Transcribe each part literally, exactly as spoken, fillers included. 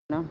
¿No?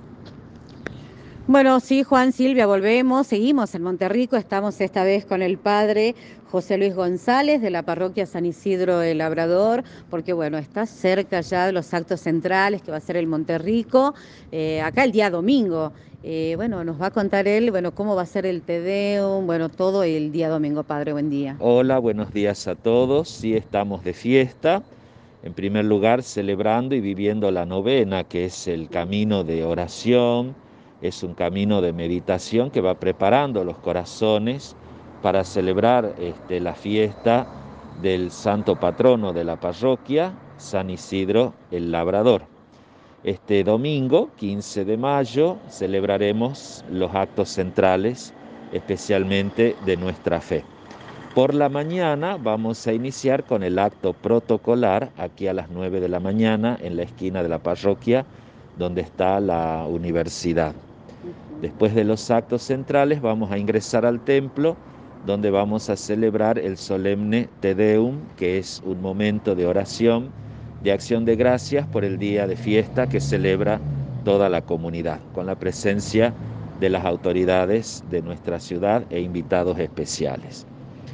Bueno, sí, Juan, Silvia, volvemos, seguimos en Monterrico, estamos esta vez con el padre José Luis González de la parroquia San Isidro el Labrador, porque bueno, está cerca ya de los actos centrales que va a ser el Monterrico, eh, acá el día domingo. Eh, bueno, nos va a contar él, bueno, cómo va a ser el Te Deum, bueno, todo el día domingo, padre, buen día. Hola, buenos días a todos. Sí, estamos de fiesta. En primer lugar, celebrando y viviendo la novena, que es el camino de oración, es un camino de meditación que va preparando los corazones para celebrar este, la fiesta del santo patrono de la parroquia, San Isidro el Labrador. Este domingo, quince de mayo, celebraremos los actos centrales, especialmente de nuestra fe. Por la mañana vamos a iniciar con el acto protocolar aquí a las nueve de la mañana en la esquina de la parroquia donde está la universidad. Después de los actos centrales vamos a ingresar al templo donde vamos a celebrar el solemne Te Deum, que es un momento de oración, de acción de gracias por el día de fiesta que celebra toda la comunidad, con la presencia de las autoridades de nuestra ciudad e invitados especiales.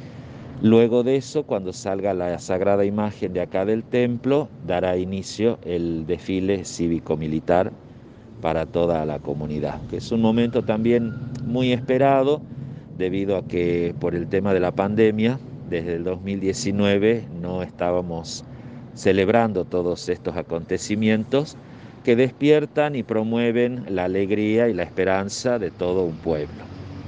Luego de eso, cuando salga la sagrada imagen de acá del templo, dará inicio el desfile cívico-militar para toda la comunidad, que es un momento también muy esperado debido a que por el tema de la pandemia, desde el dos mil diecinueve no estábamos celebrando todos estos acontecimientos que despiertan y promueven la alegría y la esperanza de todo un pueblo.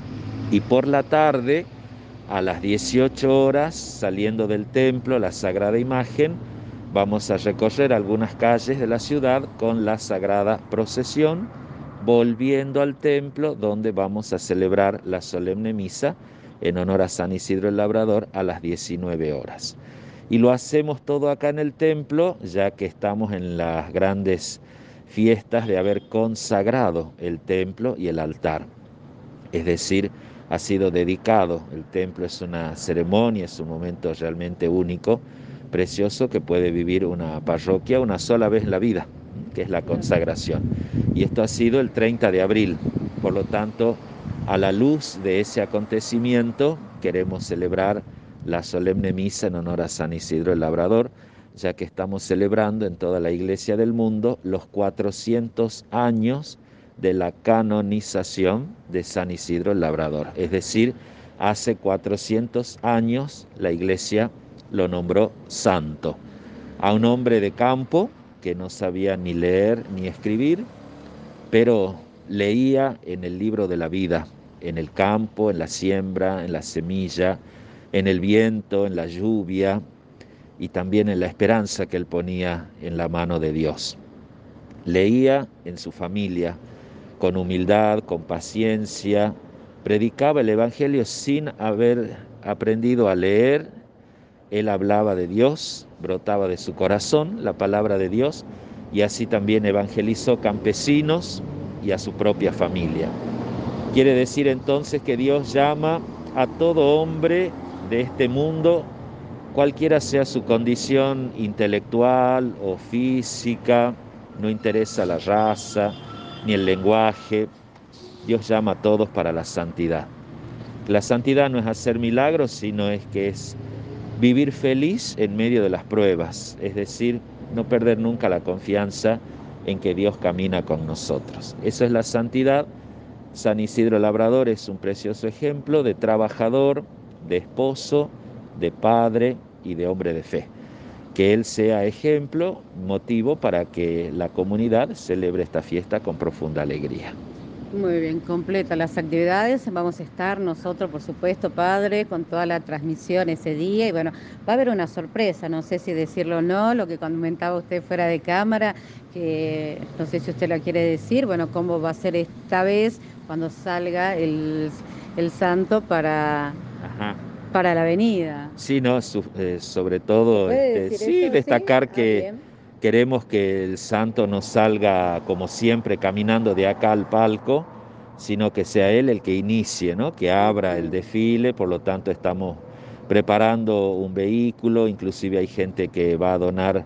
Y por la tarde, a las dieciocho horas, saliendo del templo, la Sagrada Imagen, vamos a recorrer algunas calles de la ciudad con la Sagrada Procesión, volviendo al templo donde vamos a celebrar la solemne misa en honor a San Isidro el Labrador a las diecinueve horas. Y lo hacemos todo acá en el templo, ya que estamos en las grandes fiestas de haber consagrado el templo y el altar. Es decir, ha sido dedicado. El templo es una ceremonia, es un momento realmente único, precioso, que puede vivir una parroquia una sola vez en la vida, que es la consagración. Y esto ha sido el treinta de abril. Por lo tanto, a la luz de ese acontecimiento, queremos celebrar la solemne misa en honor a San Isidro el Labrador, ya que estamos celebrando en toda la iglesia del mundo los cuatrocientos años de la canonización de San Isidro el Labrador. Es decir, hace cuatrocientos años la iglesia lo nombró santo. A un hombre de campo que no sabía ni leer ni escribir, pero leía en el libro de la vida, en el campo, en la siembra, en la semilla, en el viento, en la lluvia y también en la esperanza que él ponía en la mano de Dios. Leía en su familia, con humildad, con paciencia, predicaba el Evangelio sin haber aprendido a leer. Él hablaba de Dios, brotaba de su corazón la palabra de Dios y así también evangelizó campesinos y a su propia familia. Quiere decir entonces que Dios llama a todo hombre de este mundo, cualquiera sea su condición intelectual o física, no interesa la raza ni el lenguaje. Dios llama a todos para la santidad. La santidad no es hacer milagros, sino es que es vivir feliz en medio de las pruebas, es decir, no perder nunca la confianza en que Dios camina con nosotros. Eso es la santidad. San Isidro Labrador es un precioso ejemplo de trabajador, de esposo, de padre y de hombre de fe. Que él sea ejemplo, motivo para que la comunidad celebre esta fiesta con profunda alegría. Muy bien, completa las actividades. Vamos a estar nosotros, por supuesto, padre, con toda la transmisión ese día. Y bueno, va a haber una sorpresa, no sé si decirlo o no, lo que comentaba usted fuera de cámara, que no sé si usted lo quiere decir, bueno, cómo va a ser esta vez cuando salga el, el santo para, Ajá. para la avenida. Sí, no, su, eh, sobre ¿Se todo, puede este, decir sí, eso? ¿Sí? destacar Ah, que bien. queremos que el santo no salga como siempre caminando de acá al palco, sino que sea él el que inicie, ¿no? Que abra el Ujú. desfile. Por lo tanto estamos preparando un vehículo, inclusive hay gente que va a donar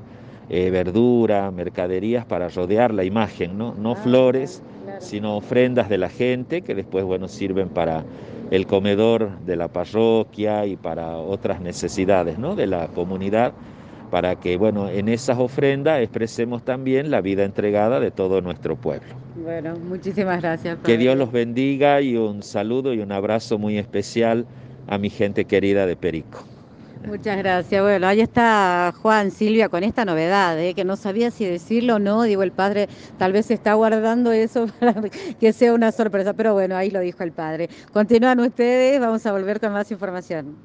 eh, verdura, mercaderías para rodear la imagen, ¿no? No Ah, flores, claro, claro. sino ofrendas de la gente que después, bueno, sirven para el comedor de la parroquia y para otras necesidades, ¿no? De la comunidad, para que, bueno, en esas ofrendas expresemos también la vida entregada de todo nuestro pueblo. Bueno, muchísimas gracias, Que Dios padre. los bendiga y un saludo y un abrazo muy especial a mi gente querida de Perico. Muchas gracias. Bueno, ahí está Juan, Silvia, con esta novedad, ¿eh? Que no sabía si decirlo o no. Digo, el padre tal vez está guardando eso para que sea una sorpresa, pero bueno, ahí lo dijo el padre. Continúan ustedes, vamos a volver con más información.